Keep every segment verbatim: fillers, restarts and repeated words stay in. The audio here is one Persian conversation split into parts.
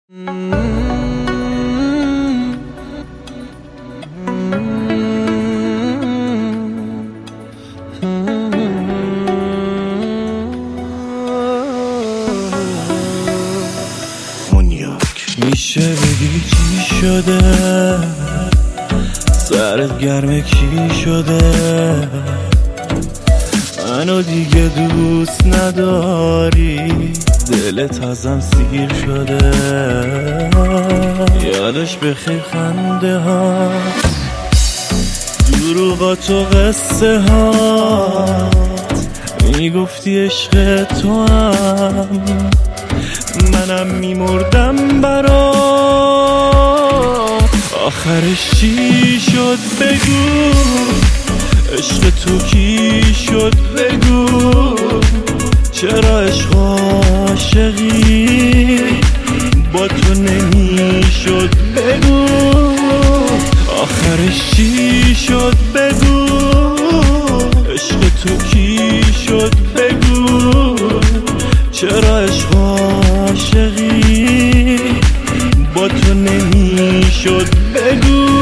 میشه بگی چی شده؟ سرت گرمه کی شده؟ منو دیگه دوست نداری؟ دلت ازم سیر شده؟ یادش بخیر خنده هات، دروغات و قصه هات، میگفتی عشق تو هم منم میمردم برا. آخرش چی شد بگو؟ عشق تو کی شد بگو؟ چرا عشق عاشقی با تو نمیشد بگو؟ آخرش چی شد بگو؟ عشق تو کی شد بگو؟ چرا عشق عاشقی با تو نمیشد بگو؟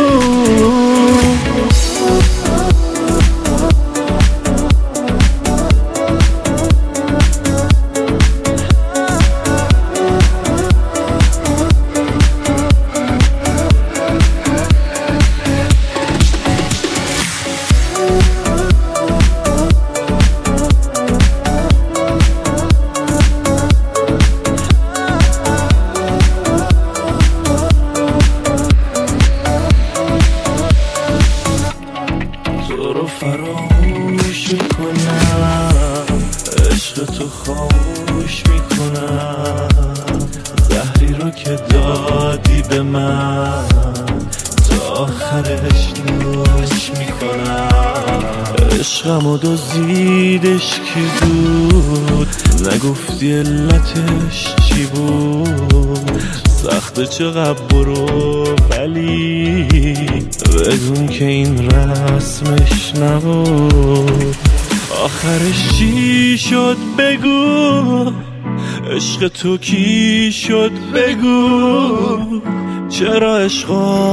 تو رو فراموش میکنم، عشق تو خاموش میکنم، زهری رو که دادی به من تا آخرش نوش میکنم. عشقم و دزدیدش کی بود؟ نگفتی علتش چی بود؟ سخته چقدر برو ولی بدون که این رسمش نبود. آخرش چی شد بگو؟ عشق تو کی شد بگو؟ چرا عشق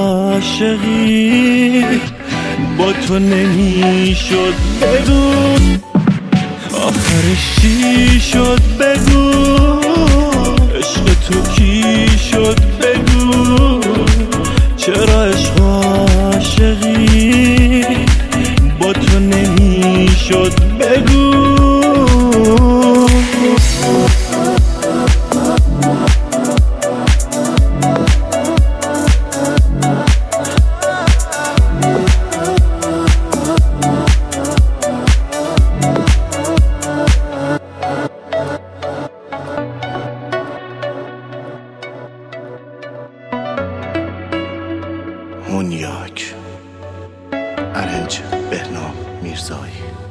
عاشقی با تو نمیشد بگو؟ آخرش چی شد بگو؟ عشق تو کی شد بگو؟ چرا عشق عاشقی با تو نمیشد بگو؟ هونیاک، ارنج بهنام میرزایی.